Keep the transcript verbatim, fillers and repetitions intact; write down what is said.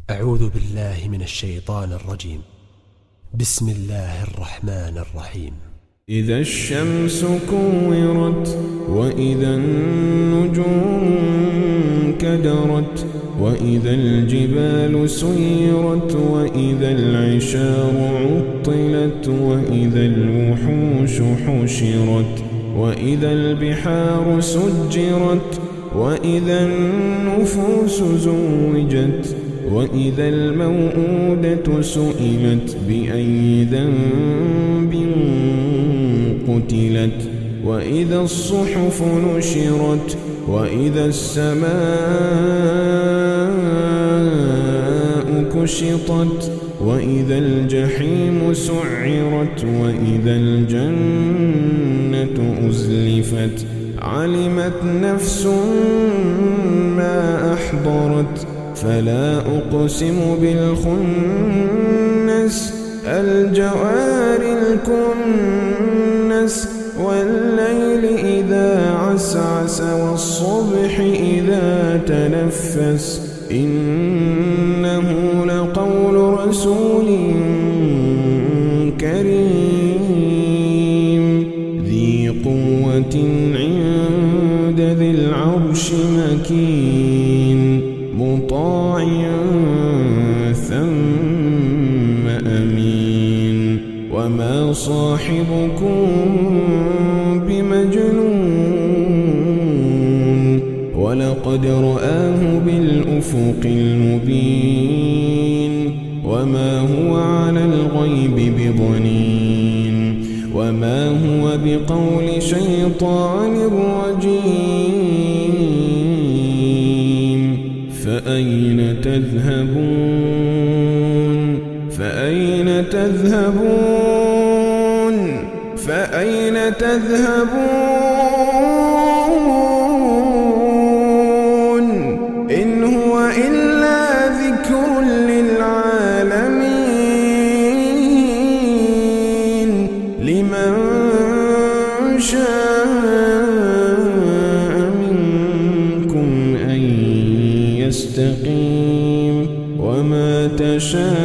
أعوذ بالله من الشيطان الرجيم. بسم الله الرحمن الرحيم. إذا الشمس كورت وإذا النجوم كدرت وإذا الجبال سيرت وإذا العشار عطلت وإذا الوحوش حشرت وإذا البحار سجرت وإذا النفوس زوجت وإذا الموءودة سئلت بأي ذنب قتلت وإذا الصحف نشرت وإذا السماء كشطت وإذا الجحيم سعرت وإذا الجنة أزلفت علمت نفس ما أحضرت فلا أقسم بالخنس الجوار الكنس والليل إذا عسعس والصبح إذا تنفس إنه لقول رسول كريم ذي قوة عند ذي العرش مكين مطاع ثم أمين وما صاحبكم بمجنون ولقد رآه بالأفق المبين وما هو على الغيب بضنين وما هو بقول شيطان رجيم فأين تذهبون فأين تذهبون فأين تذهبون إن هو إلا ذكر للعالمين لمن شاء منكم أن يستقيم وما تشاءون